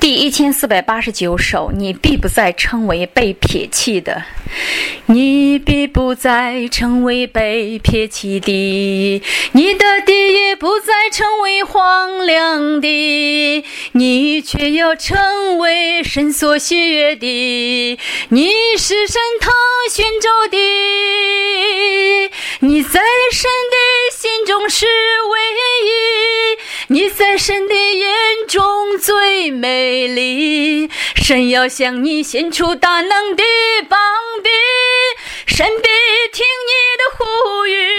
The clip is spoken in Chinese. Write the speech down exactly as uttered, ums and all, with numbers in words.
第一千四百八十九首，你必不再成为被撇弃的，你必不再成为被撇弃的，你的地也不再成为荒凉的，你却要成为神所喜悦的，你是神他寻找的，你在神的心中是唯一，你在神的眼中最美丽，神要向你献出大能的膀臂，神必听你的呼吁，